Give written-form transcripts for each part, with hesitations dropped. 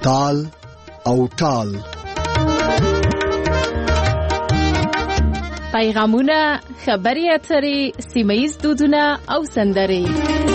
تال او ټال. پیغامونه، خبري اترې، سیمه‌ییز دودونه او سندرې.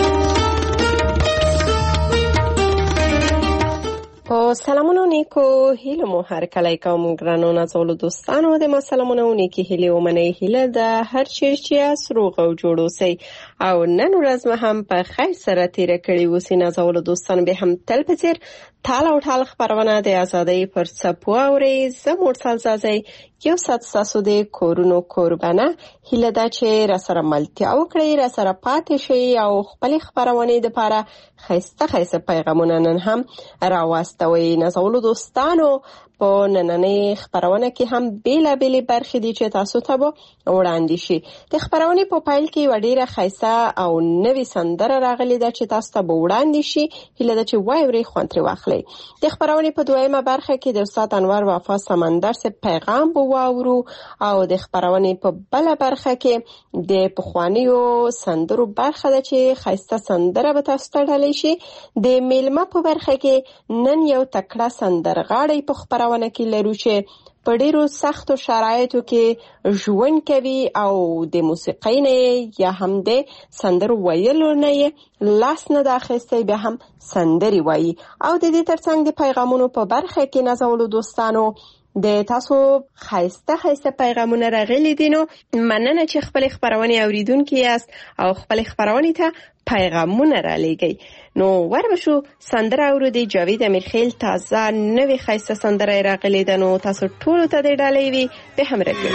سلامونه نیکو هیله مو هر کله کوم ګرانو نازولو دوستانو د ما سلامونه نیکی هیله ومنه هیله د هر چیرچیا سروغ او جوړو سي او نن ورځ ما هم په خیر سره تیر کړی وسی نازولو دوستانو به هم تل پچیر تال او ټال خبرونه د ازادۍ پر څپو اوري زموږ سالزازي یو ساتساسو د کورونو قربانه هیله دا چې را سره ملتیا وکړي را سره پاتې شي او خپل خبرونه د لپاره خسته پیغامونه نن هم راوستوي نازولو دوستانو په نننې خبرونه کې هم بیلابېلې برخې دي چې تاسو ته وړاندې شي. د خبرونه په پایل کې وړيره خیسه او نوې سندره راغلي ده چې تاسو ته وړاندې شي هیله ده چې وایوري خوانتري واخلي. د خبرونه په دویمه برخه کې د استاد انور وفا سمندر سے پیغام وواورو او د خبرونه په بل برخه کې د پخوانیو سندرو برخه ده چې خیسته سندره به تاسو ته ډالې شي. د میلمه په برخه کې نن یو تکړه سندرغاړی په خبرونه کې لرو چې په ډیرو سختو شرایطو کې ژوند کوي او د موسیقۍ نه یا هم د سندرو ویلو نه لاس نه داخستې به هم سندري وایي او د دې ترڅنګ د پیغامونو په برخه کې نازولو دوستانو د تاسو خیسته پیغامونه راغلي دي. نو مننه چې خپل خبرونه اوریدونکو یاست او خپل خبرونه ته پیغامونه را لېږئ. نو وربشو سندره اورو دی جاوید امیرخیل تازه نوې خیسته سندره راغلي ده. نو تاسو ټول ته د ډالۍ وي به هم راکړئ.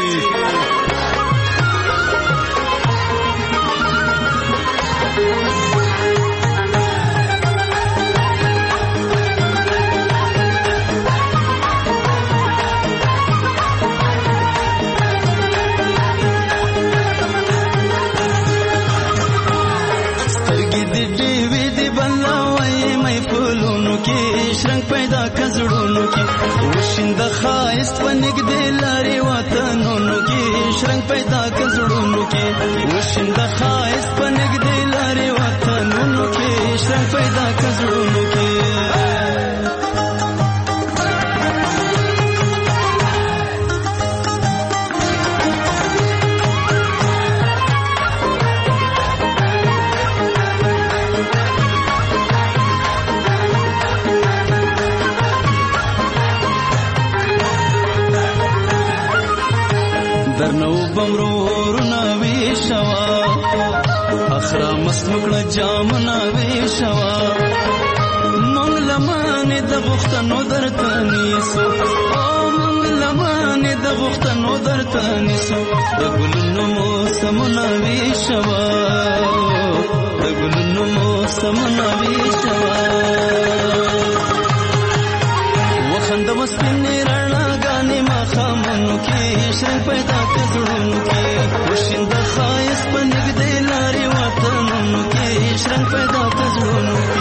پیدا کزړونو کې وشند خایست ونګ دې لاري وطنونو کې شرنګ پیدا کزړونو کې وشند خایست ونګ دې لاري وطنونو کې شرنګ پیدا کزړونو کې درنو بمرورنا ویشوا اخرا مسمکړه جامنا ویشوا مونږ لمانه د غختنو درته نیسو او مونږ لمانه د غختنو درته نیسو د ګلونو موسمنا ویشوا د ګلونو موسمنا ویشوا وخند مسپنې رڼا غانې ما خامنو کې شرنګ پیدا کزړونو کې وشند خایس پنګ دې لاري وطنونو کې شرنګ پیدا کزړونو کې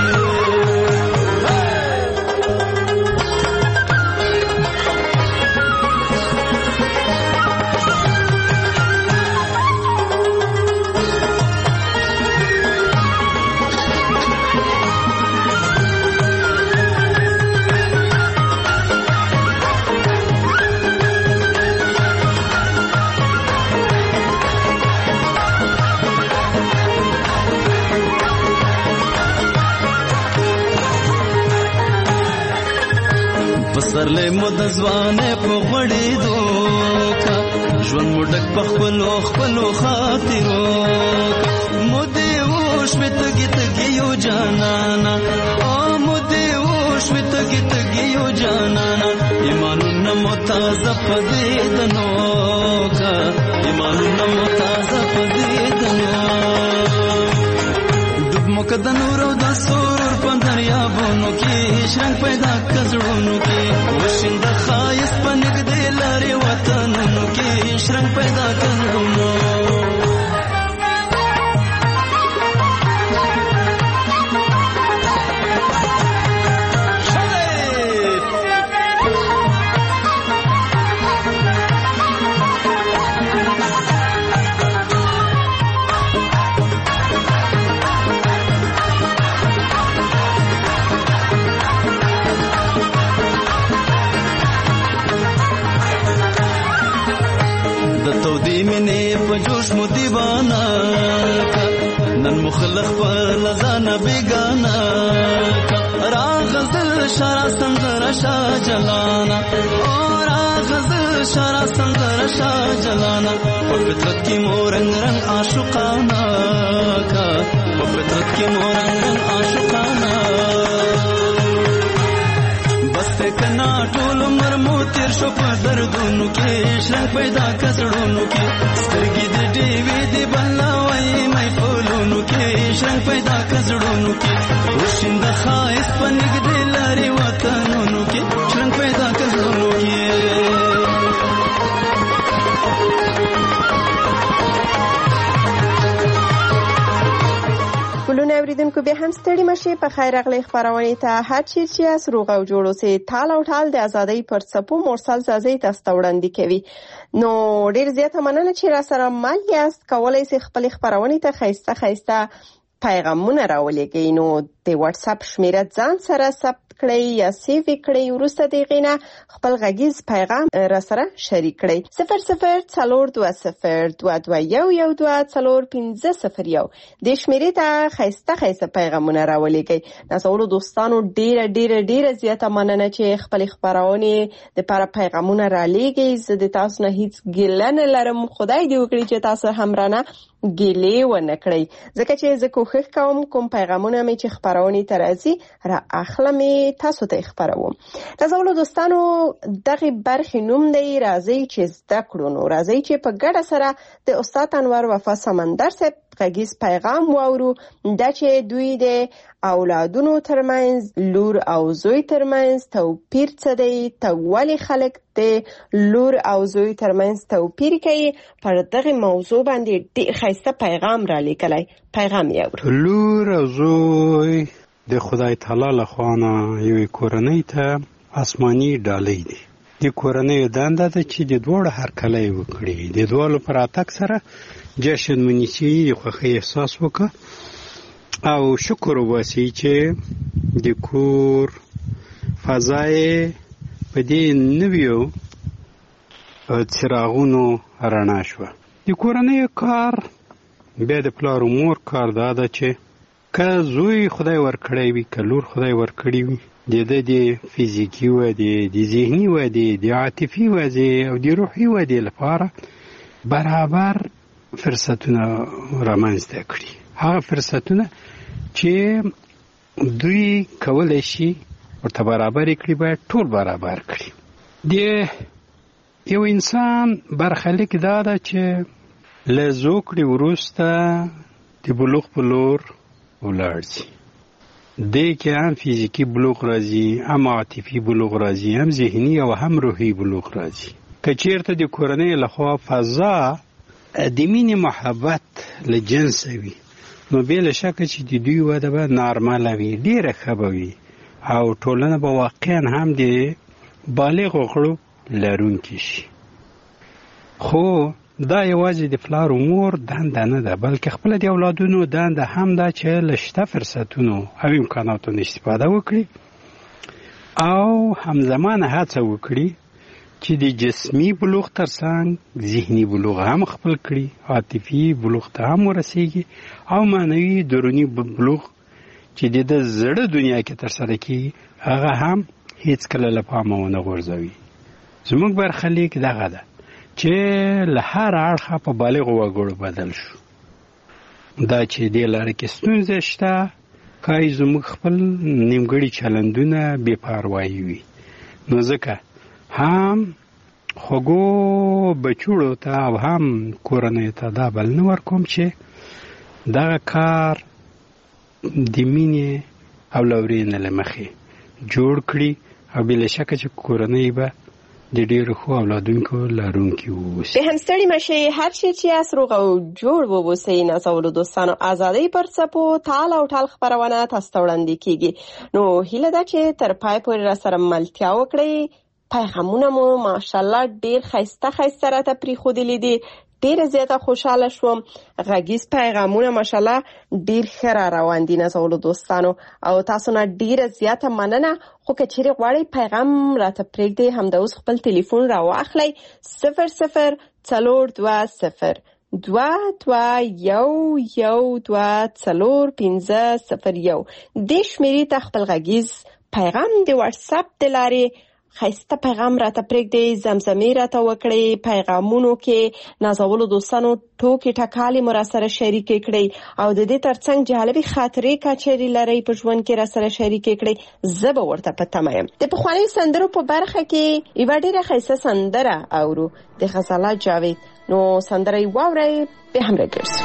سرلې مود ځوانه په غړې دوکا ژوند مډک په خپلو خاطرو مودې وښ متګي یو جانانا او مودې وښ متګي یو جانانا ایمانونه متازه پدې دنوکا ایمانونه متازه پدې دنو دب مقد نور او د سرور په دریابونو کې شرنګ پیدا کزړونو کې وشند خایس پنګ دې لاري وطنونو کې شرنګ پیدا کزړونو په جوش مو دیوانه نن مخلخ په لزانه بیگانه راغزل شارع سندر شاه جلانا راغزل شارع سندر شاه جلانا په فطرت کې مورنګ رنگ عاشقانا کا په فطرت کې مورنګ رنگ عاشقانا بسته کنا ټول عمر مو تیر شو په دردونو کې شرنګ پیدا کړهونو کې سترګې دې ډېوې دې بلوي مې فولونو کې شرنګ پیدا کړهونو کې وشند خایس پنګ دې لاري وطنونو کې شرنګ پیدا کړهونو کې ګلونه اوریدونکو به هم ستړي مشي په خیر اغلی خبرونه ته هر چی چې روغ او جوړو سي تال او ټال د ازادۍ پر څپو مرسل زازي تاسو وړاندې کوي نو ډیر زیاته مننه چې را سره مل یاست کولای سي خپل خبرونه ته خيسته پیغامونه راولېږئ نو د واتس اپ شمیره ځان سره ثبت کړئ یا سیو کړئ ورسته دغینه خپل غږیز پیغام را سره شریک کړئ 00422212401501 د شمیرې ته خيسته پیغامونه راولېږئ ناسولو دوستانو ډیره زیاته مننه چې خپل خبرونه د لپاره پیغامونه را لېږئ زه د تاسو نه هیڅ ګیله نه لرم خدای دې وکړي چې تاسو هم رانه ګیلې ونه کړئ ځکه چې زه کوښښ کوم پیغامونه مې چې خبرونه ترازی را اخلم تاسو ته خبروم تاسو دوستانو دغه برخې نوم دی راځي چې زده کړو نو راځي چې په ګډه سره د استاد انور وفا سمندر صاحب غږیز پیغام واورو دا چې دوی د اولادونو ترمنځ لور او زوی ترمنځ توپیر څه دی ولې خلک د لور او زوی ترمنځ توپیر کوي پر دغه موضوع باندې ډېر ښایسته پیغام را لیکلی پیغام یې اورو لور او زوی د خدای تعالی لخوا نه یو کورنۍ ته آسماني ډالۍ دي د کورنۍ دنده ده چې د دوړ هرکلی وکړي د دوړو پر اتک سره جشن منیسي خوښي احساس وکړه او شکر وباسي چې د کور فضای په دې نویو څراغونو رڼا شوه د کورنۍ کار بیا د پلار او مور کار دا ده چې که زوی خدای ورکړی وي که لور خدای ورکړی وي د فزیکی ودې د ذهني ودې د عاطفي ودې او د روحي ودې لپاره برابر فرصتونه رامنځته کړي هغه فرصتونه چې دوی کولای شي ورته برابر کړي باید ټول برابر کړي د یو انسان برخلیک دا ده چې له زوکړې وروسته د بلوغ په لور ولاړ شي دې کې هم فزیکی بلوغ راځي هم عاطفي بلوغ راځي هم ذهني او هم روحي بلوغ راځي که چیرته د کورنۍ لخوا فضا د مینې محبت له جنس وي نو بلا شک چې د دوی وده به نارمل وي ډیره ښه به وي او ټولنه به واقعا هم د بالغ غړو لرونکي شي خو دا یوازې د پلار او مور دنده نه ده بلکې خپل د اولادونو دنده هم ده چې له شته فرصتونو او امکاناتو استفاده وکړي او همزمانه هڅه وکړي چې د جسمي بلوغ ترڅنګ ذهني بلوغ هم خپل کړي عاطفي بلوغ ته هم ورسیږي او معنوي دروني بلوغ چې د زړه دنیا کې ترسره کیږي هغه هم هیڅ کله له پامه ونه غورځوي زموږ برخلیک دغه ده چې له هر اړخه په بالغ وګړو بدل شو دا چې دې لاره کې ستونزه شته کای زموږ خپل نیمګړي چلندونه بې پروایي وي نو ځکه هم خوږو بچوړو ته او هم کورنۍ ته دا بل نه ورکوم چې دغه کار د مینې او لورینې له مخې جوړ کړي او بلا شکه چې کورنۍ به د ډېرو ښو اولادونکو لرونکي واوسي به هم ستړي مشئ هر شي چې یاست روغ او جوړ واوسئ نازولو دوستانو ازادۍ پر څپو تال او ټال خپرونه تاسو ته وړاندې کیږي نو هیله ده چې تر پای پورې راسره ملتیا وکړئ پیغامونه مو ماشاءالله ډېر ښایسته راته پرېښودلي دي ډېره زیاته خوشحاله شوم غږیز پیغامونه ماشاءالله ډېر ښه را روان دي نازولو دوستانو او تاسو نه ډېره زیاته مننه خو که چیرې غواړئ پیغام راته پرېږدئ همدا اوس خپل تلیفون راواخلئ 00 420 2212045001 د شمیرې ته خپل غږیز پیغام د واتس اپ د لارې خیسته پیغام راته پرېږدئ، زمزمې راته وکړئ، پیغامونو کې نازولو دوستانو ټوکې ټکالې مو راسره شریکې کړئ او د دې ترڅنګ جالبې خاطرې که چیرې لرئ په ژوند کې راسره شریکې کړئ. زه به ورته په تمه یم. د پخوانیو سندرو په برخه کې یوه ډېره ښایسته سندره اورو د غزاله جاوید. نو سندره یې واورئ، بیا هم راګرځو.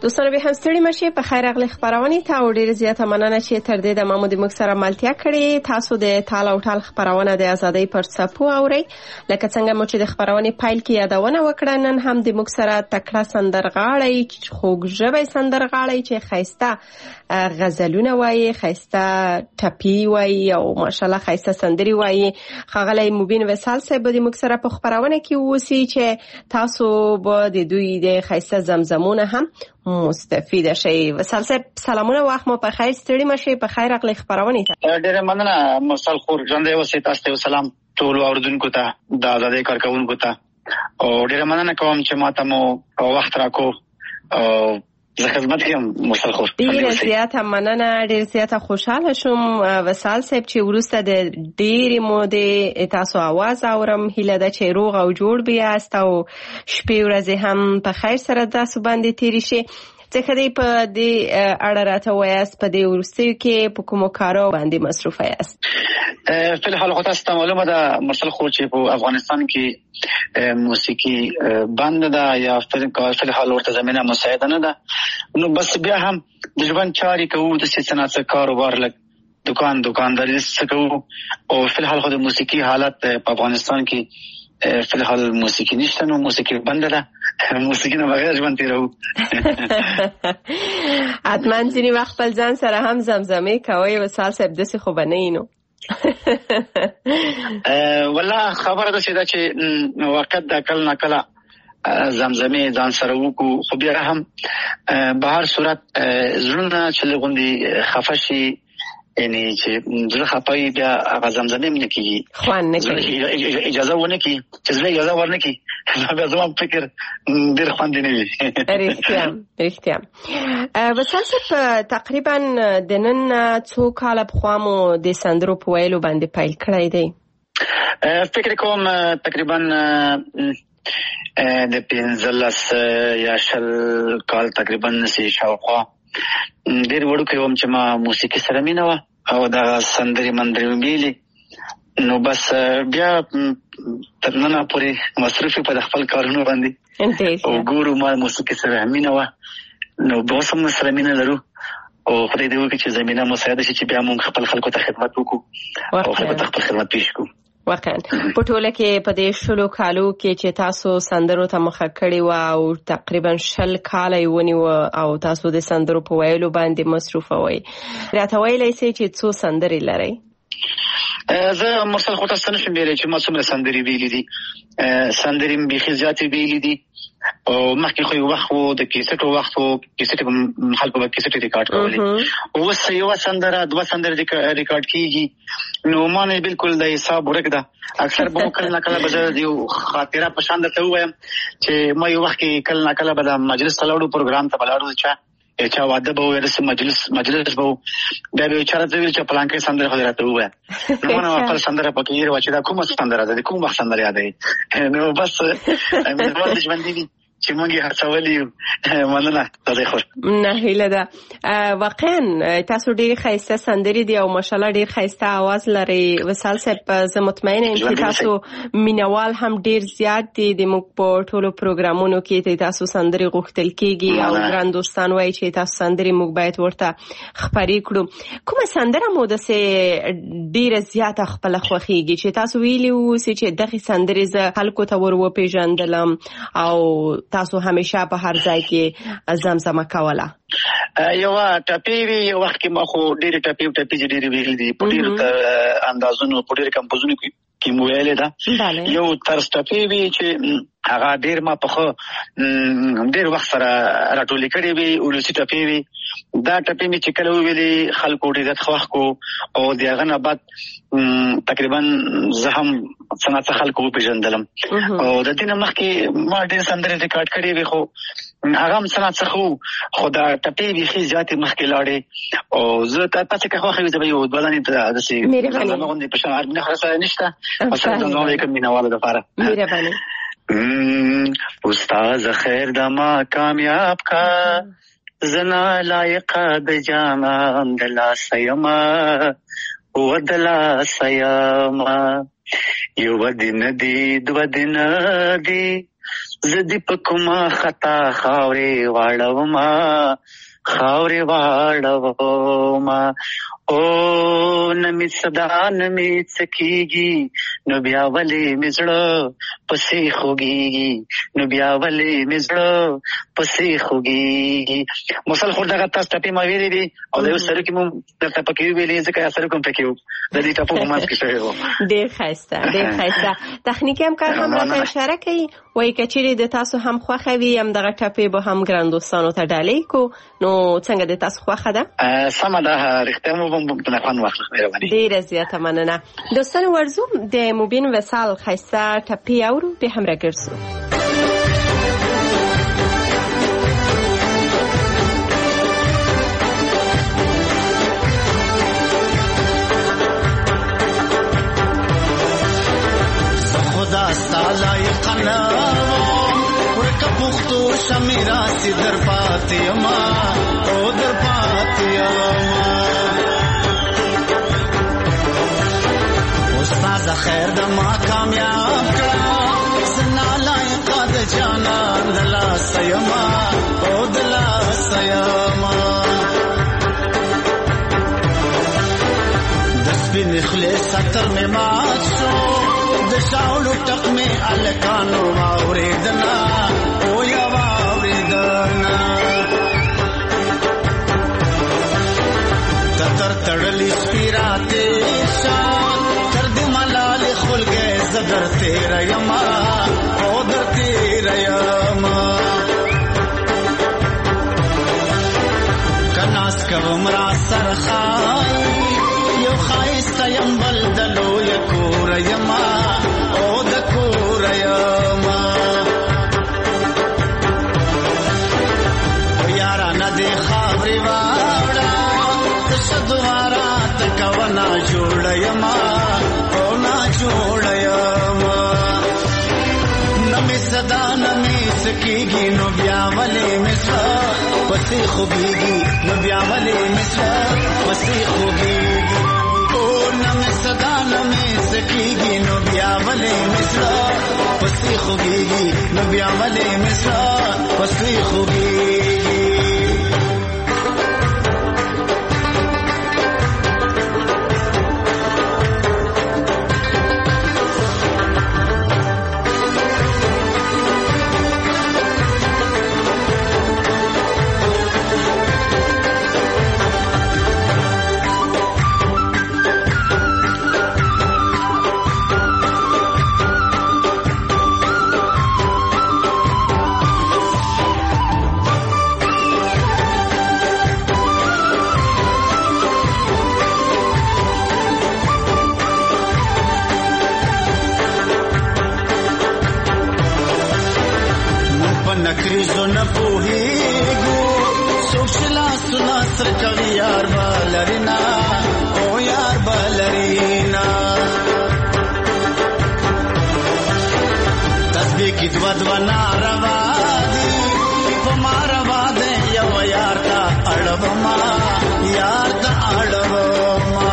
دوستانو به هم ستړي مشي په خیر اغلی خبرونه ته او ډیر زیاته مننه چې تر دې د مامو د مخ سره ملتیا کړې. تاسو د تال او ټال خبرونه د ازادۍ پر څپو اوري. لکه څنګه مو چې د خبرونه پایل کې یادونه وکړه، نن هم د مخ سره تکړه سندرغاړی خوږژبې سندرغاړی چې خيسته غزلونه وایي، خيسته ټپی وایي او ماشالله خيسته سندري وایي. خغلی مبین وصال صاحب د مخ سره په خبرونه کې وسی چې تاسو به د دوی د خيسته زمزمونه هم مستفید شي. وصال صاحب سلامونه، وخت مو په خیر، ستړي مشي، په خیر اغلی خبرونه ته. ډیره مننه مرسل خور ژوندې اوسئ. تاسو ته سلام ټول اوردونکو ته، د آزادۍ کارکونکو ته، او ډیره مننه کوم چې ماته مو وخت راکو او زه خدمت کوم مرسل خور. ډیره زیاته مننه، ډیره زیاته خوشاله شوم وصال صاحب چې ورسته د ډیرې مودې تاسو आवाज اورم. هیله ده چې روغ او جوړ بیاست او شپې ورځې هم په خیر سره تاسو باندې تیری شي. څنګه دی په دې اړه راته وایاست، په دې ورستیو کې په کومو کارو باندې مصروف یاست؟ په الحال خو تاسو ته معلومه ده مرسل خور چې په افغانستان کې موسیقي بند ده یا په الحال ورته زمينه مساعده نه ده. نو بس بیا هم د ژوند چاري کوو، د صنعت کاروبار لګ دکانداري کوو، او په الحال خو د موسیقي حالت په افغانستان کې په الحال موسیقي نشته، نو موسیقي بند ده. موسیقي نه بغیر ژوند تیرو. حتما ځینې وخت خپل ځان سره هم زمزمه کوي وصال صاحب، داسې خو به نه وي نو. والله خبره ده چې وخت د کله نه کله زمزمه ځان سره وکړو، خو بیا هم به هر صورت زړونه چې لغوندي خفشي، یعنی چې زړه خپای بیا هغه زمزمه مې کیږي، خوان نه کوي، اجازه ونه کی چې زړه اجازه ورنه کی، بیا زما فکر ډیر خوند نه وي. رښتیا وصال صاحب تقریبا د نن څو کال په خوا مو د سندرو په ویلو باندې پیل کړی دی؟ فکر کوم تقریبا د 15 یا 20 کال تقریبا نسی شاوخوا. ډیر وړو کې وم چې ما موسیقي سره مینه وه او دا سندري مندري ویلي، نو بس بیا تر نن پورې مصروف په خپل کارونو باندې او ګورو. ما موسیقي سره مینه وه، نو به هم سره مینه لرو، او خدای دې وکړي چې زمينه مساعده شي چې بیا موږ خپل خلکو ته خدمت وکړو او خپل خدمت پیش کړو. واقعا په ټوله کې په دې 20 کالو کې چې تاسو سندرو ته مخه کړی و او تقریبا 20 کال یې ونیو او تاسو د سندرو په ویلو باندې مصروف وای، راته ویلای شئ چې څو سندري لرئ؟ زه مرسل خو تاسو نشم ویلای چې ما څومره سندري ویلي دي. سندري مې بيخي زیاتې ویلي دي، او مخکې خو یو وخت وو د کیسټو وخت وو، کیسټ خلکو به کیسټ ریکارډ کولې، اوس یو سندره 2 سندره ریکارډ کیږي. نو ما نه بالکل د حساب ورک ده. اکثر به کله کله به یو خاطره په شان درته وایم چې ما یو وخت کې کله کله به د مجلس تلاړو پروګرام ته بلاړو، چا واده به ورس مجلس به بیا به چارته ویل چې پلان کې سندره خو راته وای. نو نو خپل سندره پکې یې واچې دا کومه سندره ده، کومه سندره یادې. نو بس مې ورته ژوند دي چې موږ یې هڅولې. مننه تاسو خو نه هیله ده. واقعا تاسو ډېر خیسته سندري دي او ماشالله ډېر خیسته आवाज لري وصال صاحب. زه مطمئنه یم چې تاسو مینوال هم ډېر زیات دي د موږ په ټولو پروګرامونو کې تاسو سندري غوښتل کیږي او ګران دوستان وایي چې تاسو سندري موږ باید ورته خبرې کړو. کومه سندره مو د سه ډېر زیات خپل خوخيږي چې تاسو ویلی وو چې دغه سندري ز خلکو ته ور وپیژندلم او تاسو همیشه په هر ځای کې زمزمه کوله؟ یو ټاپی وی یو وخت کې ما خو ډېر ټاپی ډېر ویل دي، په ډېر اندازونو په ډېر کمپوزونو کې مو ویل ده. یو طرز ټاپی وی چې هغه ډېر ما په خو ډېر وخت سره راټولې کړې وی، ولسی ټاپی وی. دا ټاپی می چې کله ویلي خلکو ډېر خوښ کو، او دغه نه بعد تقریبا زه هم صنعت خلکو پیژندلم، او د دې نه مخکې ما ډېر سندرې ریکارډ کړې وی، خو هغه هم صنعت څخه خو دا ټپې بيخي زیاتې مخکې لاړې. او زه تاسو کې خوښوي چې یو ځواني د سي زموږ په شان نه خلاص نشته. السلام علیکم مینوالو د لپاره مهرباني. استاد خیر دما کامیاب کا زنا لایق د جام د لا سیما ودلا سیاما یو دن دی دو دن دی زدی پکما خطا خاوری واړوما خاوری واړوما او نمی صدا نمی سکیگی نو بیا ولی مزړه پسې خوږیږي نو بیا ولی مزړه پسې خوږیږي. مسل خور دغه تاسو ټپې ما ویلې دي او د یو سره کې مو درته پکې ویلې ځکه سره کوم پکې و د دې ټپو په منځ کې شوی و. ډېر ښایسته ډېر ښایسته. تخنیکي همکار هم راته اشاره کوي وایي که چیرې د تاسو هم خوښه وي همدغه ټپې به هم ګران دوستانو ته ډالۍ کړو نو څنګه د تاسو خوښه ده؟ سمه ده رښتیا مو به خوند واخلو. مهرباني ډېره زیاته مننه. دوستانو ورځو د مبین وصال ښایسته ټپې اورو بیا هم راګرځو. خدا ستالا یقنا ورکا پختو شمیرا سی در پاتی اما او در پاتی اما استاد خیر دما کامیاب کړه سنا لایق د جانان دلا سیما او دلا سیما دسبین خلیص ستر می مات شو د شاولو ټک می الکانو واوریدنا او یا واوریدنا تر تړلی سپیراته شان تر دې ملال خلګې زدر تیرا یما او در تیرا یما کناس کومرا سرخای یو خایست یم بلدلو یکور یما او د کور یما یارا ندی خبري واړه تشدوارا تکونا جوړ یما او نا جوړ یما نمی صدا نمی سکیږي نو بیا ولې مسا پسې خوږیږي نو بیا ولې مسا پسې خوږیږي او نمی صدا نمی سکیږي نو بیا ولې مسا پسې خوږیږي نو بیا ولې مسا پسې خوږیږي. نکریزو نپوهیگو سوشلا سنا سرکوی یار بالرینا او یار بالرینا تسبیح کی دو ناروا دی پما روا دے یو یار تا اڑوما یار تا اڑوما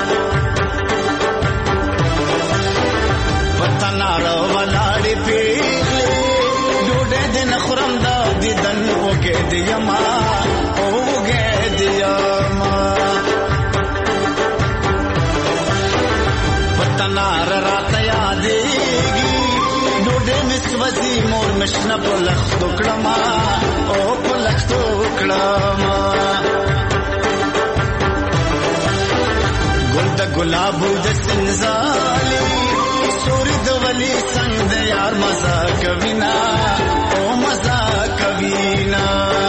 پتا ناروا لاڑی پیغلی دن خرم دا دیدن اوگے دیما اوگے دیما پتنار رات یادیگی ڈوڈے مسوزی مور مشنا پلخ دکڑما او پلخ دکڑما گل دا گلابو دا سنزالی سوری دو ولی سنگ دا یار مزا کبینا او مزا کبینا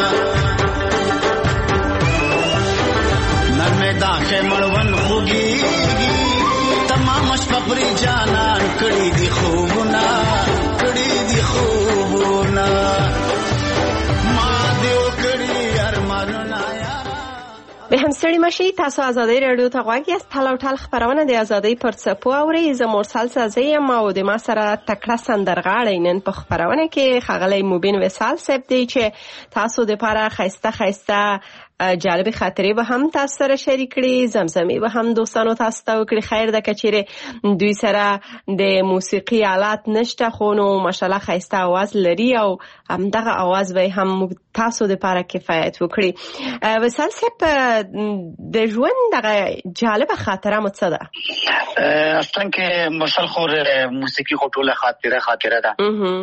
نرمے داخے مڑون خوگیگی تمام شپپری جانان کڑی دی خوبنا کڑی دی خوبنا ما دیو کڑی ارمانونا به همستړي مشي تاسو ازادي رادیو ته غواړئ است تلاو ټال خبرونه د ازادي پر څپو اوري ز مرسل سازي ما او د ما سره تکړه سندرغاړي نن په خبرونه کې خغلې مبین وصال صاحب دی چې تاسو د لپاره خسته جالب خاطرې به هم تاسو سره شریک کړي، زمزمې به هم دوستانو تاسو ته وکړي. خیر ده کچېره دوی سره د موسیقي آلات نشته، خو نو ماشاءالله ښایسته आवाज لري او همدغه आवाज به هم تاسو د لپاره کفایت وکړي. وصال صاحب د ژوند دغه جالب خاطره مو څه ده؟ اصلا کې مرسل خور موسیقي خو ټوله خاطره ده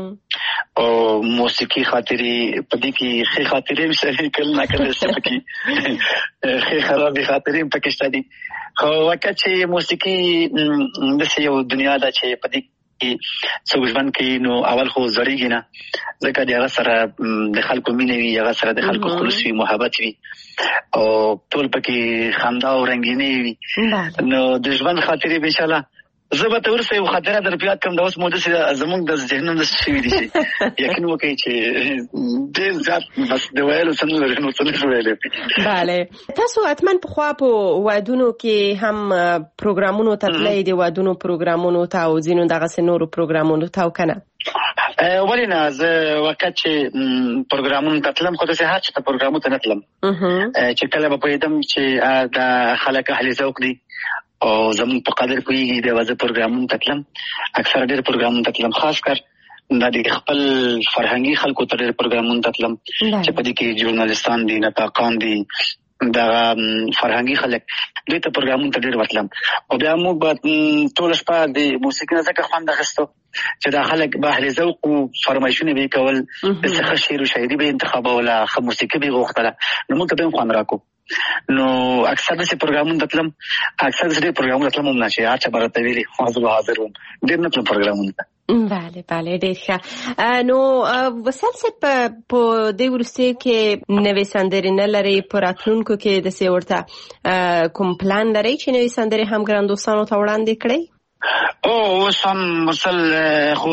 او موسیقي خاطرې په دې کې ښه خاطرې هم سره کله نه کله سپکی ښه خرابې خاطرې هم پکې شته دي. خو وکړه چې موسیقي داسې یو دنیا ده چې په دې څوک ژوند کوي نو اول خو زړېږي نه، ځکه د هغه سره د خلکو مینه وي، هغه سره د خلکو خلوص وي، محبت وي او ټول پکې خندا او رنګیني وي. نو د ژوند خاطرې به انشاءالله زه به ته ورسه یو خاطره در پیاد کړم. دا اوس مو داسې زموږ د ذهنونو داسې شوي دي چې یقین وکړئ چې ډېر زیات بس د ویلو څه نه لري، نو څه نشو ویلی. بله، تاسو حتما پخوا په ودونو کې هم پروګرامونو ته تلئ، د ودونو پروګرامونو ته او ځینو دغسې نورو پروګرامونو ته او که نه؟ ولې نه، زه وقت چې پروګرامونو ته تلم خو داسې هر چېرته پروګرامونو ته نه تلم چې کله به پوهېدم چې دا خلک اهل ذوق دي او زمون په قدر کوي د وځ پروګرامونو تکلم. اکثر ډېر پروګرامونو تکلم، خاص کر د خپل فرهنګي خلکو ته ډېر پروګرامونو تکلم چې په دې کې ژورنالستان دي، نطاقان دي، دا فرهنګي خلک دوی ته پروګرامونو ته ډېر ورتلم. او بیا موږ به ټوله شپه د موسیقي نه ځکه خوند اخیستو چې دا خلک به اهل ذوق و، فرمایشونه به یې کول، داسې ښه شعر و شاعري به یې انتخابوله، ښه موسیقي به یې غوښتله، نو موږ ته به یې خوند راکړو. نو اکثر داسې پروګرامونو ته تلم، اکثر داسې پروګرامونو ته تلم هم نه چې هر چا به راته ویلي زه به حاضر وم، ډېر نه تلم پروګرامونو ته. بله بله، ډېر ښه. نو وصال صاحب په دې وروستیو کې نوې سندرې نه لرئ، په راتلونکو کې داسې ورته کوم پلان لرئ چې نوې سندرې هم ګران دوستانو ته وړاندې کړئ؟ اوس هم مسل خو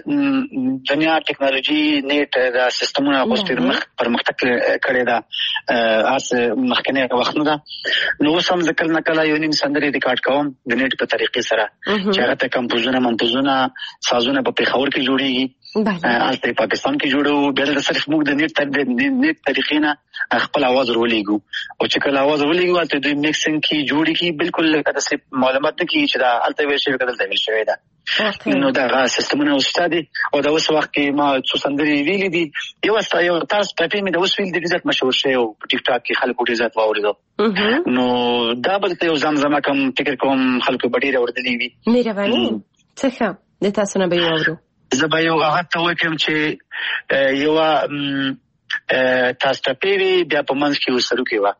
دنیا ټیکنالوژي نیټ دا سیستمونه اوس ډېر پرمختګ کړی ده، اس مخکنی وخت نه ده. نو اوس هم زه کله نه کله یو نیم سندرې ریکارډ کوم د نیټ په طریقې سره چې هغه ته کمپوزونه سازونه په پېښور کې جوړېږي، هلته پاکستان کې جوړو. بیا د صرف موږ د نیټ طریقې نه خپل اواز ورولېږو او چې کله اواز ورولېږو هلته دوی میکسینګ کې جوړېږي، بالکل لکه داسې معلومات نه کېږي چې دا هلته ویل شوي که دلته ویل شوی ده. نو دغه سیستمونه اوس شته دي او د اوس وخت کې ما څو سندرې ویلي دي. یو طرز ټپې مې د اوس ویل دي ډېر زیات مشهور شوی او په ټیک ټاک کې خلکو ډېر زیات واورېدو. نو دا به دلته یو زمزمه کوم، فکر کوم خلکو به ډېر اورېدلې وي. مهرباني څه ښه، د تاسو نه به یې واورو. زه به یو هغه ته وکړم چې یوه تاسو ټپې وي، بیا په منځ کې یو سروکې وه،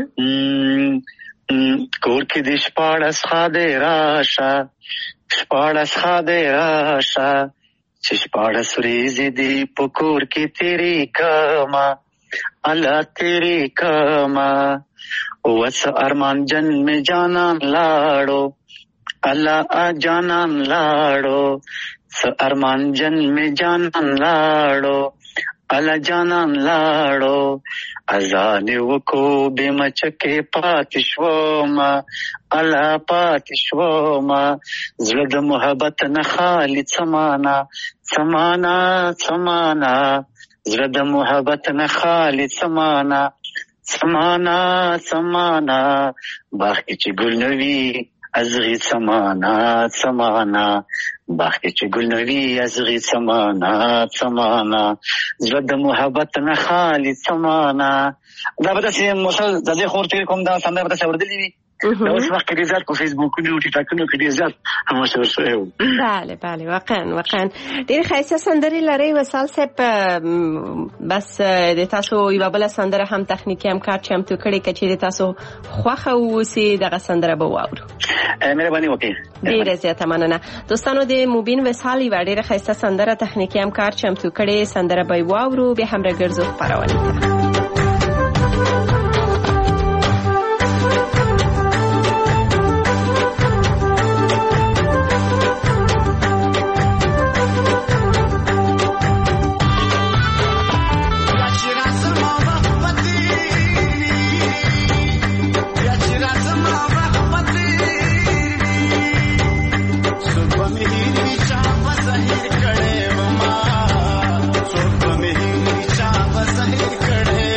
کور کې دې شپاړس ښادۍ راشه، شپاړس ښادۍ راشه، چې شپاړس ورځې دې په کور کې تېرې کړمه، الله تېرې کړمه، اوس ارمان جن مې جانان لاړو، الله جانان لاړو، ارمان جن میں جانان لاړو، الله جانان لاړو، ازان وکو بے مچکے پاتې شوما، الله پاتې شوما، زړه د محبت نه خالي څمانا څمانا څمانا، زړه د محبت نه خالي څمانا څمانا څمانا، باغ کې چې ګل نوي ازغی څمانا څمانا، باغ کې چې ګل نوي ازغی څمانا څمانا، زړه د محبت نه خالي څمانا. دا به داسې مسل د دې خور تېر کوم دا سندره به داسې اورېدلې وي. دا اوس وخت کې ډېر زیات په فیسبوکونو او ټیک ټاکونو کې ډېر زیات مشهور شوی و. بله بله، واقعا ډېرې ښایسته سندرې لرئ وصال صاحب. بس د تاسو یوه بله سندره هم تخنیکي همکار چمتو کړې، که چېرې تاسو خوښه واوسي دغه سندره به واورو. مهرباني وکړئ. ډېره زیاته مننه. دوستانو د موبین وصال یوه ډېره ښایسته سندره تخنیکي همکار چمتو کړې، سندره به یې واورو، بیا هم راګرځو خپرونې ته. چا بسهیر کړه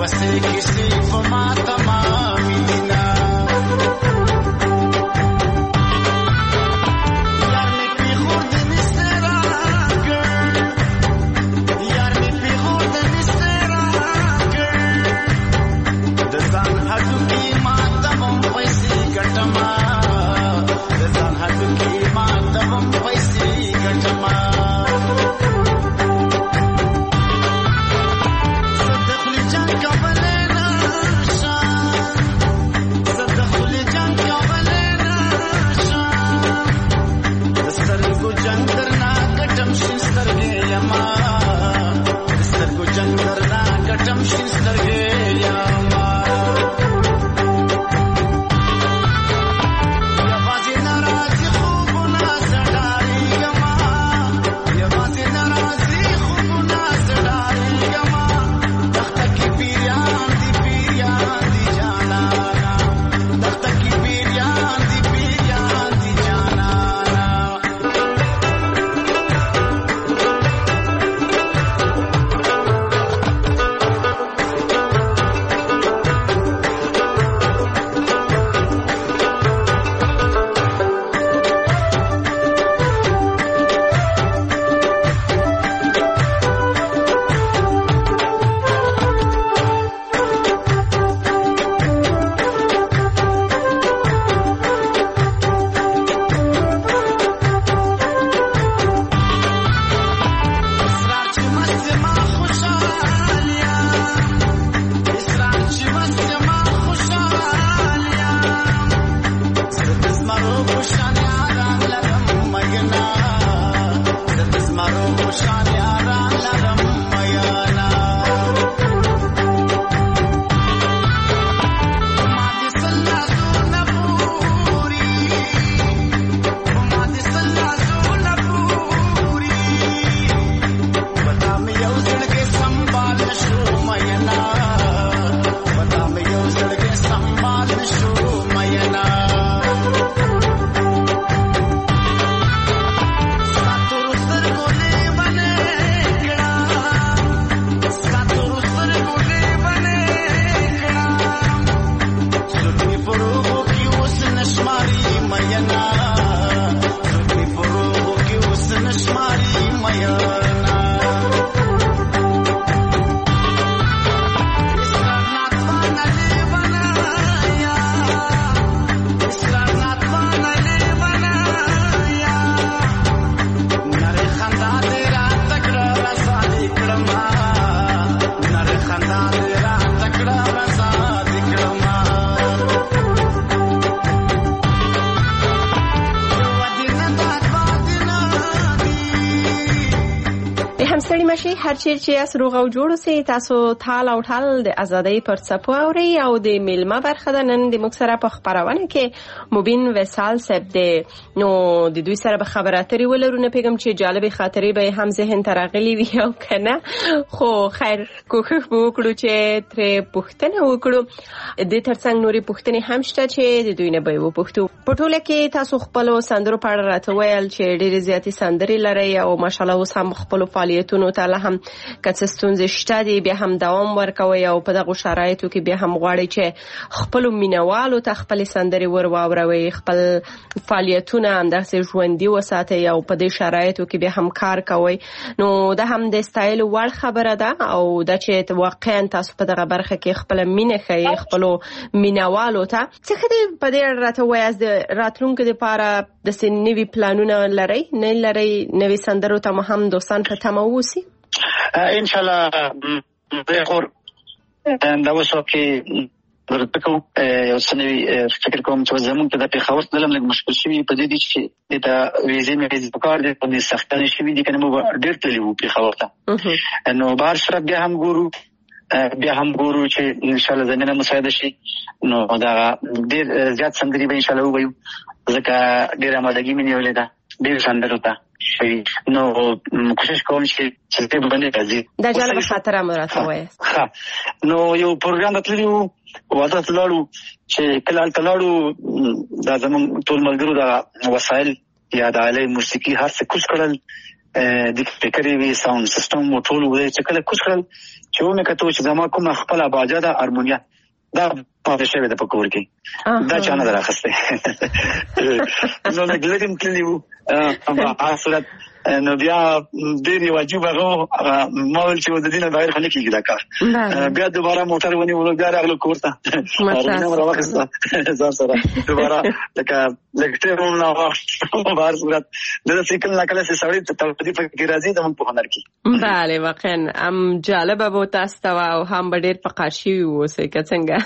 هر چیر چې اس روغ او جوړ سي تاسو ټال او ټال د ازادۍ پر څپو اوري او د میلمه برخه د نن د موږ سره په خبرونه کې مبین وصال صاحب د نو د دوی سره به خبرې اترې ولرو. نه پیغام چې جالب خاطرې به هم ذهن ترغلي وي او کنه خو خیر کوښښ وکړو چې تر پوښتنه وکړو. د ترڅنګ نوري پوښتنې هم شته چې د دوی نه به وپوښتو. په ټوله کې تاسو خپل سندرو په اړه راته ویل چې ډېرې زیاتې سندرې لري او ماشالله اوس هم خپل فعالیتونو ته هم کڅستونځ شته دي بیا هم دوام ورکوي او په دغه شرایطو کې بیا هم غواړي چې خپل مینوالو ته خپل سندري ورواوروي خپل فعالیتونه هم داسې ژوندۍ وساتي او په دې شرایطو کې بیا هم کار کوي. نو دا هم د ستایل وړ خبره ده او دا چې واقعا تاسو په دغه برخه کې خپل مینه ښیي خپل مینوالو ته. څه دې په دې راته وایي د راتلونکو لپاره د سنوي پلانونه لري نه لري نوې سندرو ته هم دوستان په تمه ووسی ان شاء الله بخور دا وسو کې ورته یو سنوي فکر کوم چې زموږ ته د پیښور دلم لږ مشکل شي په دې چې دا ویزې مې په کار دي په سختانه شي دي کنه مو ډېر تللی وو پیښور ته نو بهر سره بیا هم ګورو چې ان شاء الله زمينه مساعده شي نو دا ډېر زیات سندري به ان شاء الله وایو ځکه ډېر آمادګي مې نیولې ده ډېر سندرو ته نو کوشش کوم چې دې باندې راځي. دا جالب خاطره مرته وایي نو یو پروګرام تللی وو واده تلاړو چې کله تلاړو دا زمون ټول ملګرو دا وسایل یا د آله موسیقي هر څه کوش کړل د فکرې وی ساوند سیستم او ټول وې چې کله کوڅ کړل چې مې کته چې زما کوم خپل باجا د هارمونیا دا پاتې شوی د پکور کې دا چانه راخسته نو نګلګم کلیو په اصلت نو بیا ډېری واجب هغه مول چې د دینه بغیر خلک کېږي دا کار بیا دوباره موټر ونی ولګ بیا راغلو کوړه نو راوخسته ځان سره دوباره لکه ټیرون نو بار صورت د سیکل نکله سي سړی ته تلپدي فکر راځي د من په هنر کې بله واقعا جالب بو تاسو ته او هم ډېر فقاشي وو څنګه څنګه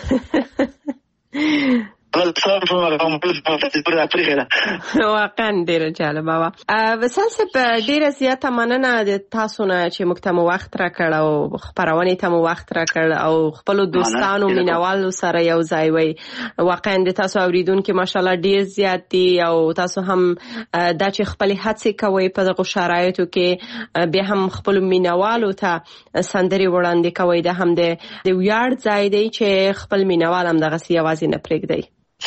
واقعا ډیره جالبه وه. وصال صاحب ډیره زیاته مننه د تاسو نه چې موږ ته مو وخت راکړ او خپرونې ته مو وخت راکړ او خپلو دوستانو مینوالو سره یو ځای وئ. واقعا د تاسو اوریدونکي ماشاءالله ډیر زیات دي او تاسو هم دا چې خپلې هڅې کوئ په دغو شرایطو کې بیا هم خپلو مینوالو ته سندرې وړاندې کوئ دا هم د ویاړ ځای دی چې خپل مینوال هم دغسې یوازې نه پرېږدئ.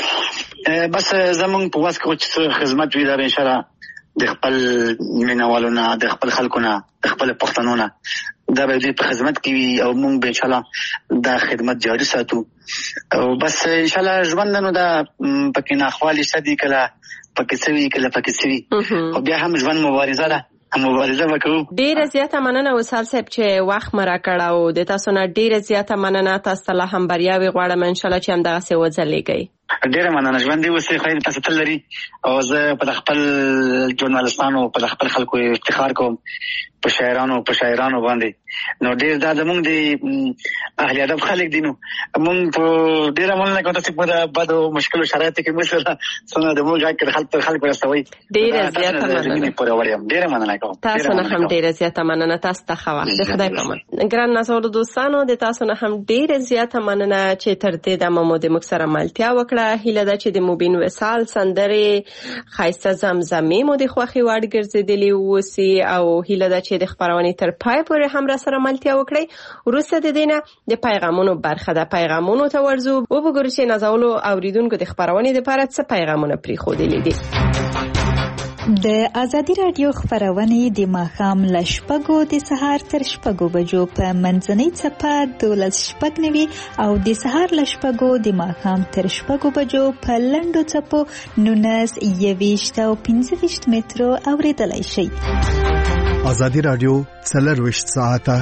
بس زمونږ په واسه کې چې خدمت وي دا ان شاء الله د خپل مینوالو نه د خپل خلکو نه د خپل پښتنو نه دا به دې په خدمت کې وي او موږ به ان شاء الله دا خدمت جاري ساتو او بس ان شاء الله ژوند نو دا پکې نه خالي شدي کله پکې سوي کله پکې سوي او بیا هم ژوند مبارزه ده مبارزه وکړو. ډیره زیاته مننه وصال صاحب چې وخت مې راکړ او د تاسو نه ډیره زیاته مننه. تاسو ته هم بریاوي غواړم ان شاء الله چې هم دغسې وځلیږئ. ډیره مننه. ژوند دې اوسې خیر تاسو تل لري او زه په خپل ژورنالستانو په خپل خلکو افتخار کوم په شاعرانو باندې. نو ډیر دا زمونږ د اهل ادب خلک دي نو مونږ په ډیره مننه کوم چې په بدو مشکل شرایطو کې مثلا څنګه د موږ خلک رسوي. ډیره زیاته مننه. ډیره مننه کوم. تاسو نه هم ډیره زیاته مننه. تاسو ته ښه وخت. خدای پامان. ګران نازولو دوستانو د تاسو نه هم ډیره زیاته مننه چې تر دې دمه مو د موږ سره ملتیا وکړه. هیله ده چې د مبین وصال سندرې ښایسته زمزمې مو د خوښې وړ ګرځېدلې اوسي او هیله ده چې د خپرونې تر پای پورې هم را سره ملتیا وکړئ. وروسته د دې نه د پیغامونو برخه ده. پیغامونو ته ورځو وګورو چې نازولو اوریدونکو د خپرونې لپاره څه پیغامونه پرېښودلي دي. د ازادي رادیو خپرونې د ماښام له 6 د سهار تر 6 بجو په منځنۍ څپه 12:09 او د سهار له 6 د ماښام تر 6 بجو په لنډو څپو 19:20 او 15 مترو اوریدلای شئ. ازادي رادیو 24 ساعته.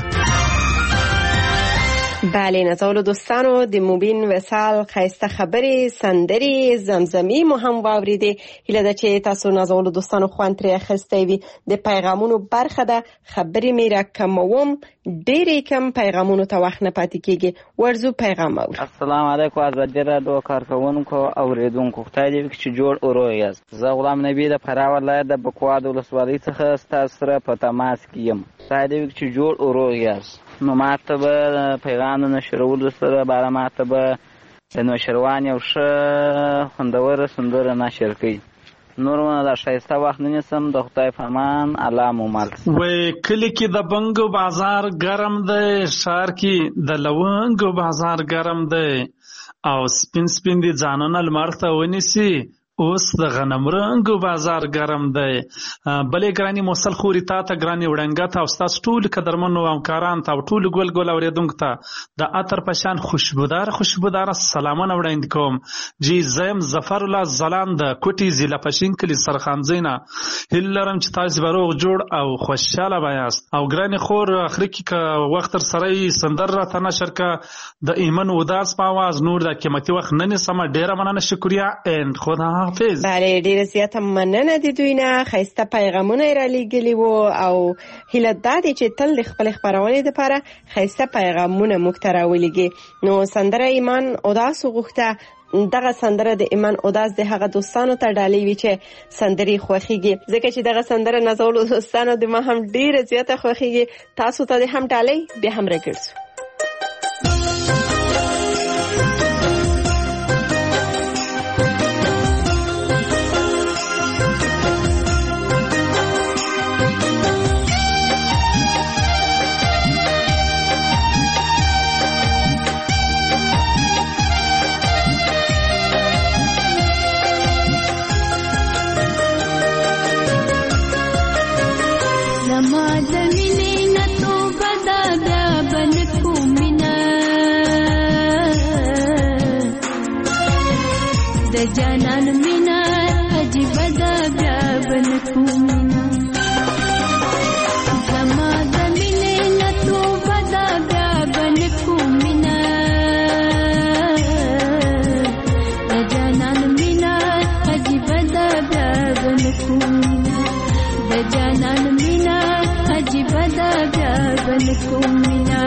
بله نازولو دوستانو د مبین وصال ښایسته خبرې سندرې زمزمې مو هم واوریدې. هیله ده چې تاسو نازولو دوستانو خوند ترې اخیستی وي. د پیغامونو برخه ده. خبرې مې راکموم ډېرې کم پیغامونو ته وخت نه پاتې کېږي. ورځو پیغام اورو. السلام علیکم ازادي رادیو کارکوونکو اوریدونکو خدای دې وکړي چې جوړ او روغ یاست. زه غلام نبی د فراه ولایت د بکواد ولسوالۍ څخه ستاسو سره په تماس کې یم. خدای دې وکړي چې جوړ او روغ یاست. نو ماته به پیغام نشرولو سره باره ماته به د نوشروان یو ښه خوندوره سندره نشر کړي. نورونه دا ښایسته وخت نه نیسم. د خدای په امان. الله مو مل. وای کلی کې د بنګو بازار ګرم دی، ښار کې د لونګو بازار ګرم دی او سپین سپین دي ځانونه لمر ته ونیسي. اوس د غنم رنګو بازار ګرم دی. بلې ګراني موصل خوري تا ته ګراني وړنګه ته او ستاسو ټول قدرمنو همکاران ته او ټول ګل ګل اوریدونکو ته د عطر په شان خوشبودار سلامونه وړاندې کوم. جی زم ظفر الله زلان د کوټي ضلع پښین کلی سرخانزینا هیله لرم چې تاسو به روغ جوړ او خوشاله وایاست. او ګراني خور اخر کې که وخت تر سره سندر را ته نشر کا د ایمن وداس په आवाज نور د قیمتي وخت نه سم. ډیره مننه. شکریا اند خدا. بله ډیره زیاته مننه د دوی نه. ښایسته پیغامونه یې رالیږلي وو او هیله دا دی چې تل د خپلې خپرونې دپاره ښایسته پیغامونه موږ ته راولیږي. نو سندره ایمان اوداس وغوښته. دغه سندره د ایمان اوداس د هغه دوستانو ته ډالۍ وي چې سندرې خوښیږي. ځکه چې دغه سندره نازولو دوستانو د ما هم ډیره زیاته خوښیږي. تاسو ته د هم ډالۍ بیا هم راګرځو. د جانان مینا عجیب ده بیا بن کومینا زما د مینې نه توبه ده بیا بن کومینا د جانان مینا عجیب ده بیا بن کومینا د جانان مینا عجیب ده بیا بن کومینا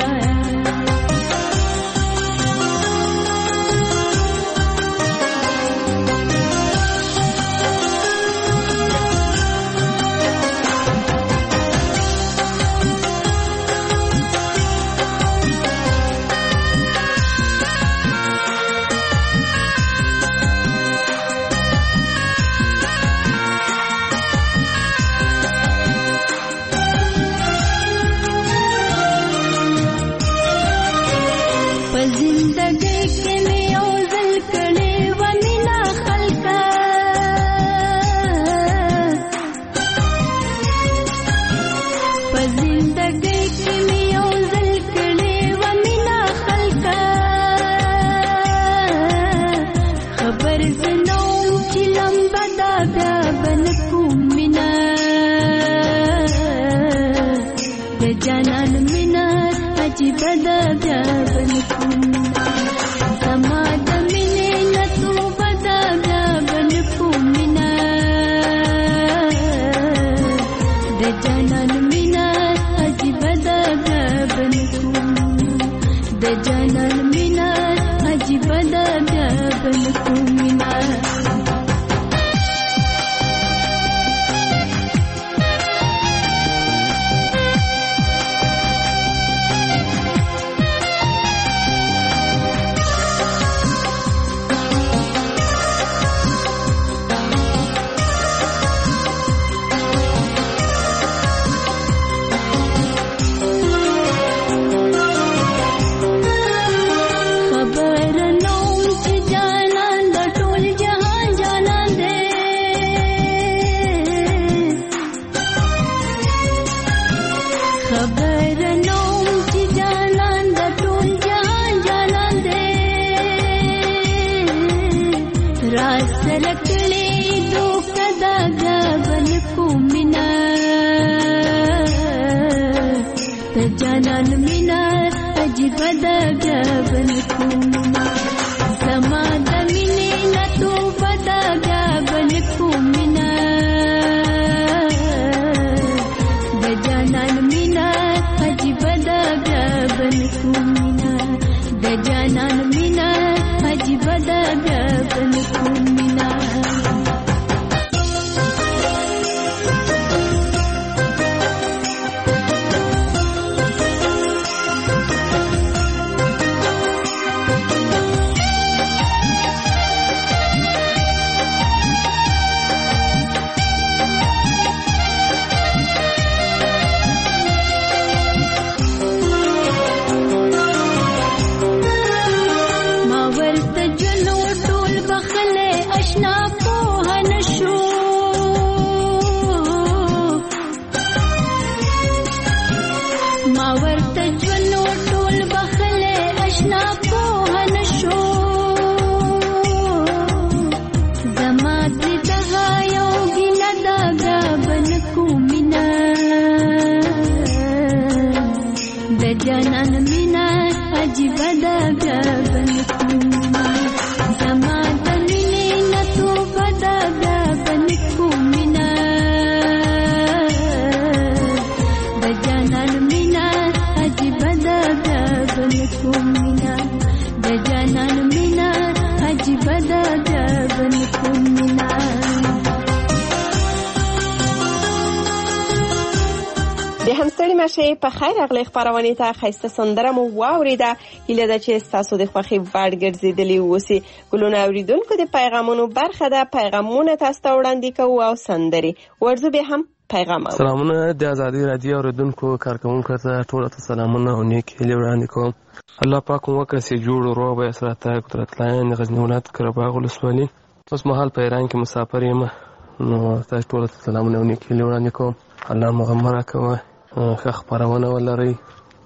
په خیر اغلی خبرونه ته خسته سندره مو واوریده هیله ده چې تاسو د خوخي وړ ګرځیدلی اوسئ ګلونه اوریدونکو د پیغامونو برخه ده پیغامونه تاسو ته وړاندې کوو او سندري ورزو به هم پیغام سلامونه د ازادي رادیو اوریدونکو کارکونکو ته ټول ته سلامونه او نیک هیله وړاندې کوم الله پاک مو وکړي جوړ او به سره ته قدرت لاین غزنی ولایت قرهباغ ولسوالي اوس مهال په ایران کې مسافر یم نو تاسو ټول ته سلامونه او نیک هیله وړاندې کوم الله مغمره کوي ښه خبرونه ولرئ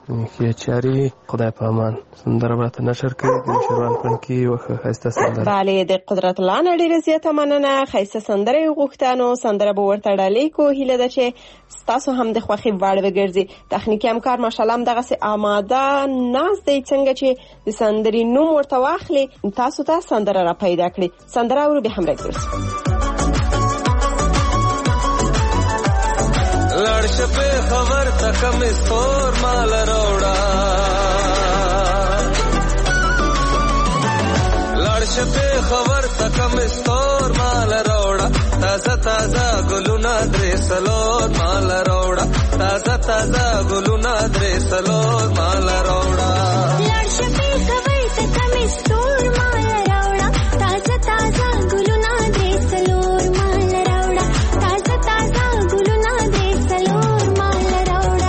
ښې چارې خدای په امان سندره به راته نشر کړي د شروان پړنګي یوه ښایسته سندره. بله د قدرت الله نه ډېره زیاته مننه. ښایسته سندره یې غوښته نو سندره به ورته ډالۍ کو. هیله ده چې ستاسو هم د خوښې وړ وګرځي. تخنیکي همکار ماشاءالله همدغسې آماده ناست دی څنګه چې د سندرې نوم ورته واخلي تاسو ته سندره را پیدا کړي. سندره ورو بیا هم راګرځي. لړ شپه خبر تکم استور مال روړا لړ شپه خبر تکم استور مال روړا تازه تازه ګلونه درې سلور مال روړا تازه تازه ګلونه درې سلور مال روړا لړ شپه خبر تکم استور مال روړا تازه تازه ګلونه درې سلور مال روړا تازه تازه ګلونه درې سلور مال روړا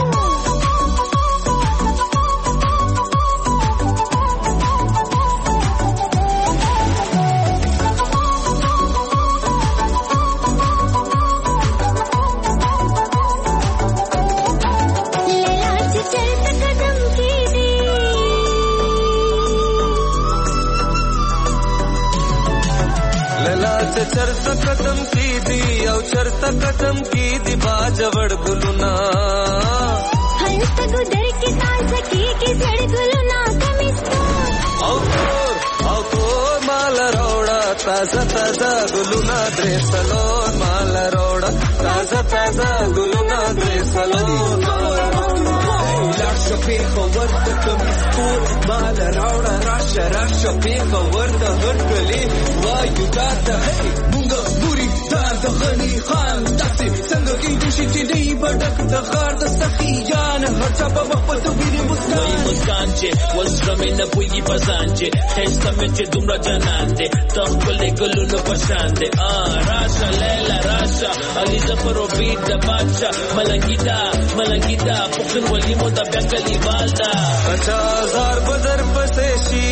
چرته قدم کی دی او چرته قدم کی دی باجوړ ګلونا هلته ګدر کې تازه کی زړ ګلونا کمستو او کور مال روړا تازه تازه ګلونا درې سلور مال روړا تازه تازه ګلونا درې سلور لړ شپې خبر تکم کور مال روړا راشه راشه په خبر د هر کلی وایو دا ته مونږ ګوري دا د غني خان تاسو څنګه کې د شي چې دی بډک د خار د سخی جان هر چا په وخت ویری مسکان چې وسره نه پوي پسان چې خسته مې چې دومره جنان دې تخپل ګلونو پسان دې راشه لیلا راشه علي زفرو بیت د بادشاہ ملنګیدا پخن ولی مو د بنگلی والدا 50,000 بدر پسې شي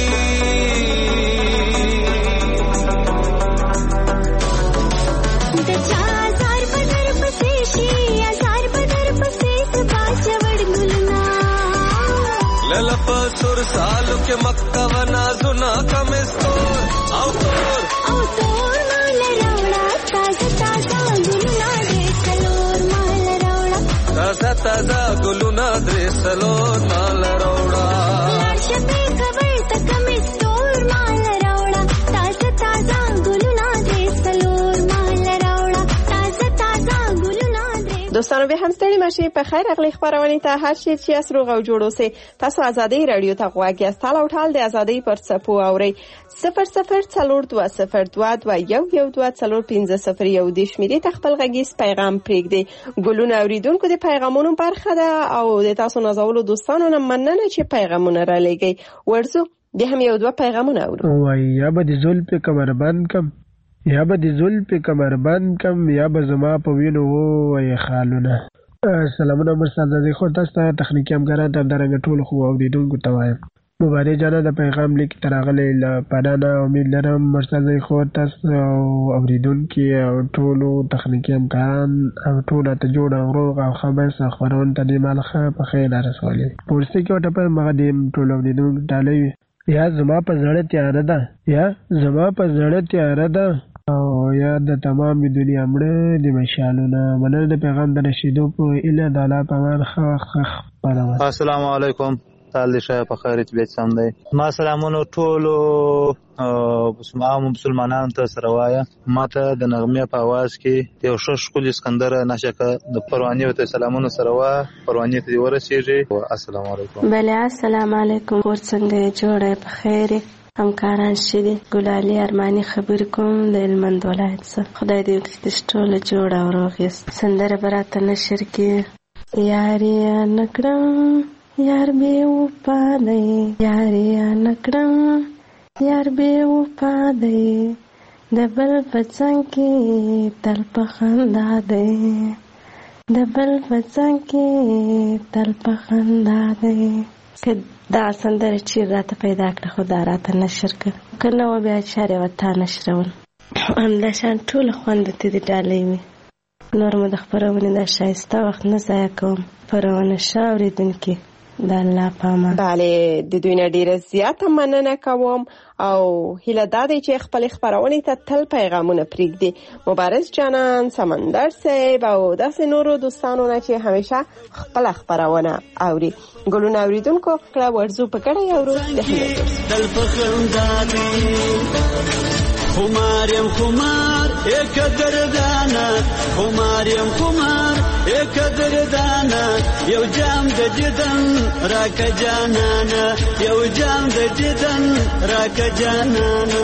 ललपा सुर सालू के मक्का वना सुना कमिस्तोर आओ तोर माल रौड़ा ताजा ताजा गुलुना दे सलोर माल रौड़ा ताजा ताजा गुलुना दे सलोर माल रौड़ा शबे खबर तक कमिस्तोर माल रौड़ा ताजा ताजा गुलुना दे सलोर माल रौड़ा ताजा ताजा गुलुना दे. دوستانو به هم ستړي مشي په خیر اغلی خبرونه ته هر شي چې اسروغ او جوړو سي تاسو ازادي رادیو ته غواګي استاله او ټال د ازادي پر صفو اوري 0042211215 د شمیرې تخپل غږیس پیغام پرېږدي. ګلونه اوریدونکو د پیغامونو برخه ده او د تاسو نازولو دوستانو نه مننه چې پیغامونه را لګي. ورزو د هم یو دوه پیغامونه اورو. وای یا به د زول په کمربند کم یا به د زلف کمربند کم یا به زما په وینو وای خالونه. سلامونه مرسل خو تاسو ته تخنیکی همکاران ته درنګ ټول خو اوریدونکو ته وایم مبارک جانه د پیغام لیک ترغلې ل پدانه امید لرم مرسل خو تاسو اوریدونکو او ټول تخنیکی همکاران او ټول ته جوړ او روغ او خبر خبرون ته دی مالخه په خیر رسولې پورسي کې ټپ مقدم ټول اوریدونکو ډالې یا زما په زړه تیار ده او یا د تمام دنیا مړه د مشالونه منل د پیغام د رشیدو په اله د الله په مان خخ پروا. السلام علیکم تعالی شه په خیر طبيعت سم دی. ما سلامونه ټولو مسلمانانو ته سره وایا ماته د نغمه په आवाज کې یو شخص اسکندر نشکه د پروانې ته سلامونه سره وا پروانې ته ورسېږي. السلام علیکم. بله السلام علیکم ورڅنګه جوړه په خیر همکاران شدي ګلالي ارماني خبر کوم د هلمند ولایت څخه. خدای دې وکړي ټول جوړ او روغ یاست. سندره براته نشر کې یاري نکړم یار بے وفا دی یاري نکړم یار بے وفا دی د بل بچن کې تل په خندا دی د بل بچن کې تل په خندا دی. دا سندره چې راته پیدا کړه خو دا راته نشر کړه کنه و بیا چارې وتا نشرول همداشان ټول خوند ته دې ډالۍ وي. نور مو د خبرونه د شایسته وخت نه ضایع کوم. پرونه شاوریدونکي د الله په امان. بله د دوی نه ډیره زیاته مننه کوم او هیله دا دی چې خپل خبرونه ته تل پیغامونه پرېږدي. مبارز جانان، سمندر صاحب او داسې نورو دوستانو نه چې همیشه خپل خبرونه اوري. ګلونه اوریدونکو کله ورزو په کړه یو روز د هیله تل په خندا دي خماریم خمار یک دردانا خماریم خمار یک دردانا یو جام د دیدن راک جانانا یو جام د دیدن راک جانانا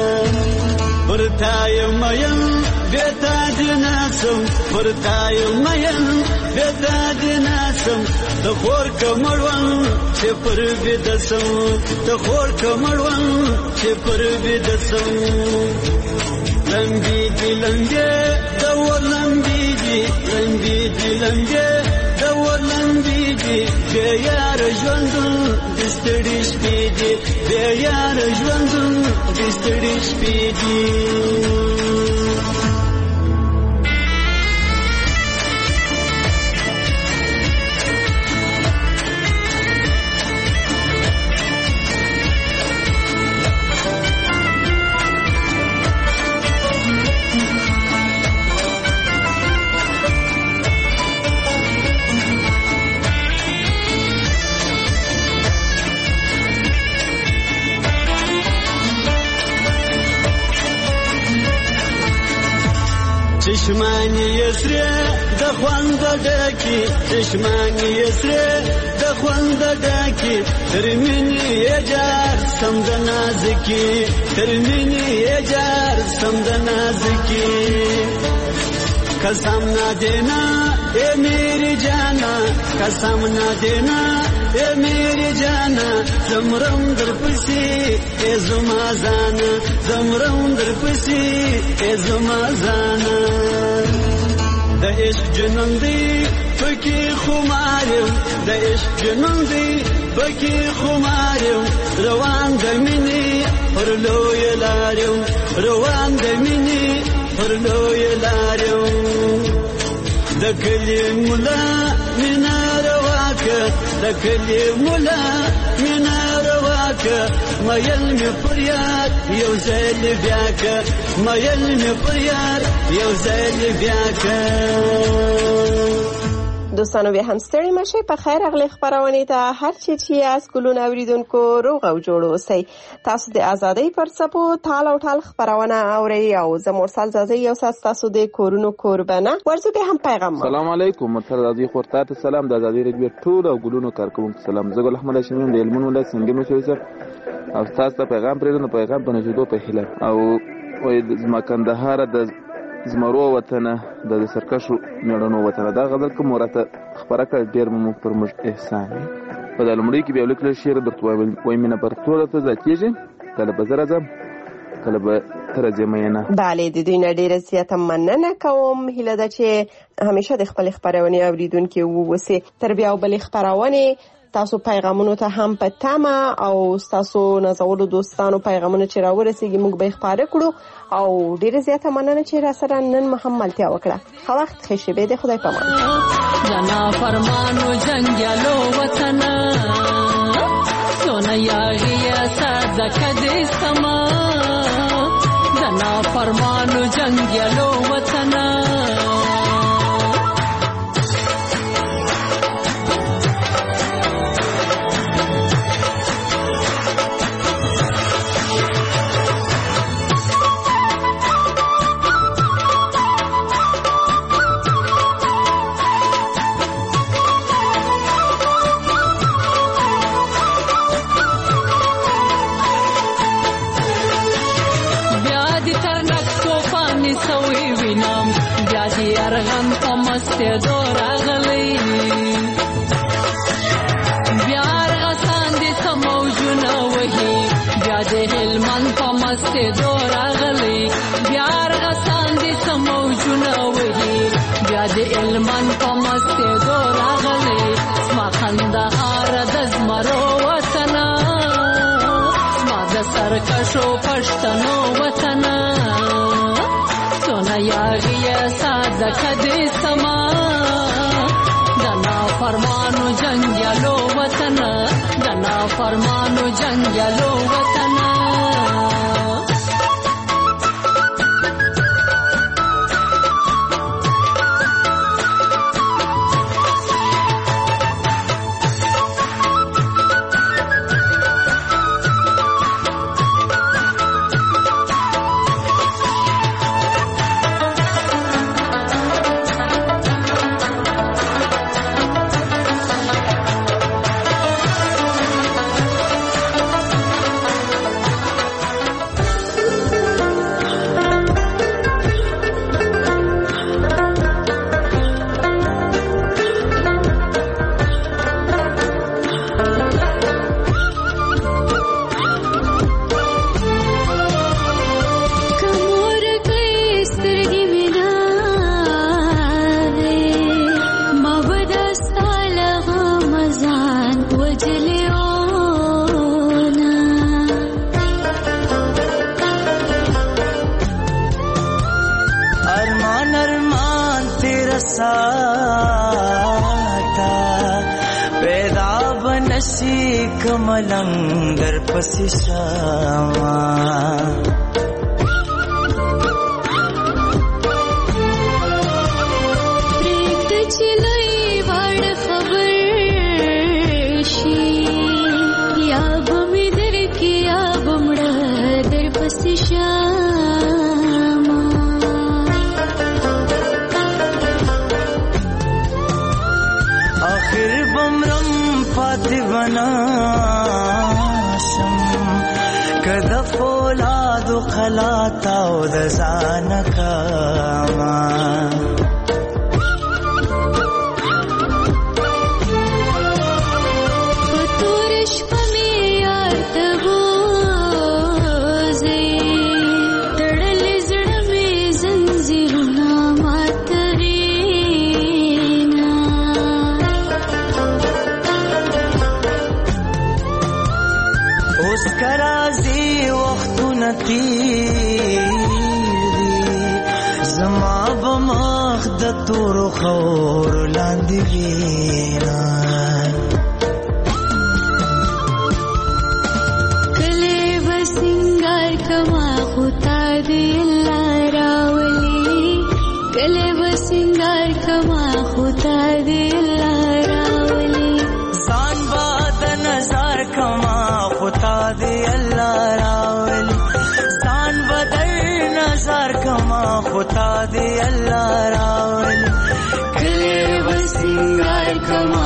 ورتای مین بیتا دیناسم ورتای مین بیتا دیناسم د خور کمړون چې پر بدسم د خور کمړون چې پر بدسم لمبي دي لمبي د ولمبي دي لمبي دي لمبي د ولمبي دي بیا یار ژوند د ستړي شپې دي بیا یار ژوند د ستړي شپې دي. چشمانی یسره د خوند ډکی چشمانی یسره د خوند ډکی ترمنی یجار سم د نازکی ترمنی یجار سم د نازکی قسم نہ دینا اے میری جانا قسم نہ دینا اے میری جانا زمرم در پسی اے زما زانا زمرم در پسی اے زما زانا د عشق جنون دی پکی خمارم د عشق جنون دی پکی خمارم روان د منی پر لوی لارم روان د منی پر لوی لارم د کلی مولا منار واکه د کلی مولا منار واکه مایل می پریاد یو ځل بیاکه مایل می پریاد یو ځل بیاکه. دوستانو بیا هم ستړي مشئ. په خیر اغلی خبرونه ته هر چې از ګلونه اوریدونکو روغ او جوړ اوسئ. تاسو د ازادۍ پر څپو تال او ټال خبرونه اورئ او زه مرسل زازۍ یو ساعت تاسو د کورونو کوربنه ورزو به هم پیغام. سلام علیکم مرسل زازۍ خورتا ته سلام د ازادۍ رادیو ټول او ګلونو کارکونکو سلام. زه ګل احمد هاشمي د علمونو له څنګه مو شوي سر او تاسو ته پیغام پرېږدم پیغام په نشودو په هیله او زما کندهار د زمرو وطن د سرکشو میړونو وطن دا غزل کوم ورته خبره کړ ډیر مو پر موږ احسان په دلمړي کې بیا لیکل شعر درته وای مینه پر ټوله ته ځکیږي کله به زره ځم کله به تر زمینه. بله د دوی نه ډیره زیاته مننه کوم. هیله ده چې همیشه د خپل خبرونه اوریدونکو ووسی. تر بیا بل خبرونه تاسو پیغامونو ته هم په تمه او تاسو نازولو دوستانو پیغامونه چې راورسیږي موږ به خبره کړو او ډیره زیاته مننه چې را سره نن محمدتیا وکړه. خو وخت خوشی به د خدای په امان. جنا فرمانو جنگلو وطن سونا یاغیا سازکه دې سما جنا فرمانو جنگلو وطن ارغن په مسته دور غلي بیا رغسان دي سموجونه وهي بیا د هلمن په مسته دور غلي بیا رغسان دي سموجونه وهي بیا د هلمن په مسته دور غلي ما کندهار د زمرو وطن ما د سرکشو پښتنو وطن سونا یاغیا سازکه دې سما دنا فرمانو جنگلو وطن فرمانو جنگلو وطنا कमलंगर पसी श्यामा प्रीत चिलई वाड़ खबर शी या बमी दर की या बमड़ा दर पसी श्यामा आखिर बमरम फाति बना कदा फौलाद खलाता उदजान कामा फतूरश पमे यार तबोजे तड़ल जड़ में जंजीरुना मातरीना उसका राजी تیر دی زما بمخ د تور خور لاندې وینا کله وسنګار کما خدا دې الله راولي کله وسنګار کما خدا دې الله راولي ځان باد نظر کما خدا دې الله راولي ځان بدل نظر کما خدا دې الله راولي کله وسنګار کما